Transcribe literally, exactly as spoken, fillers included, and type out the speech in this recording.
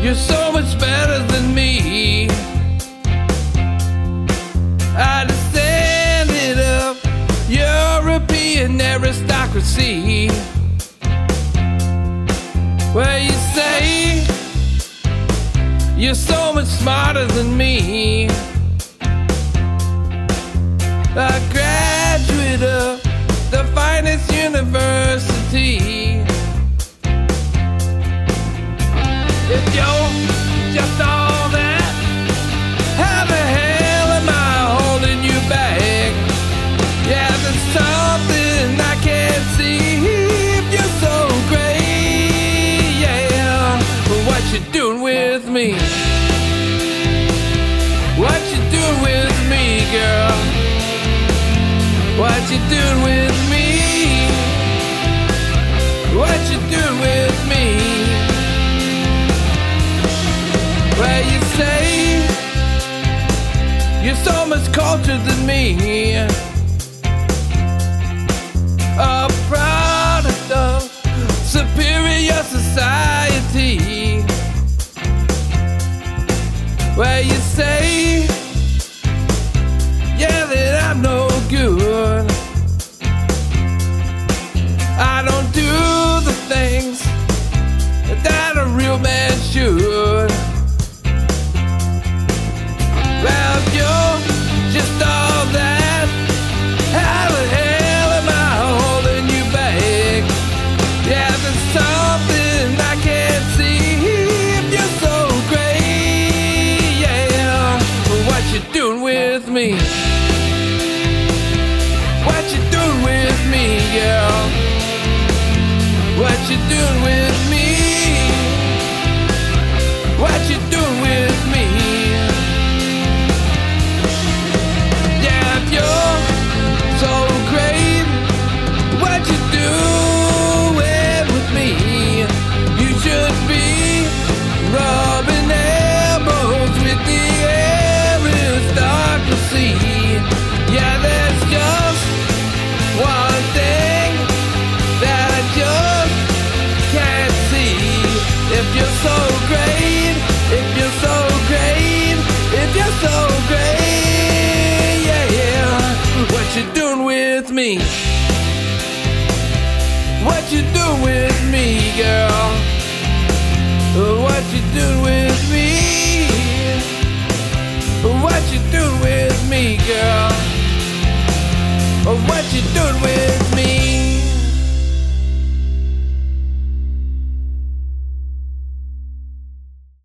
You're so much better than me. I stand it up, European aristocracy. Where you say you're so much smarter than me. A graduate of the finest university. If you're just all that, how the hell am I holding you back? Yeah, there's something I can't see. If you're so great, yeah, but what you doing with me? What you doing with me, girl? What you doing with me? What you doing with me? Where you say you're so much cultured than me. A product of superior society. Where you say, yeah, that I'm no good. I don't do the things that a real man should. Well, you're just all that. How the hell am I holding you back? Yeah, there's something I can't see. If you're so great, yeah, what you doing with me? What you doing with me, girl? What you doing with me? What you doing with me? Yeah, if you're so great, what you doing with me? You should be rubbing elbows with the aristocracy. Yeah, there's just one thing that I just can't see. If you're so great, if you're so great, if you're so great, yeah, yeah, what you doing with me? What you doing with me, girl? What you doing with me? What you doing with me, girl? What you doing with me?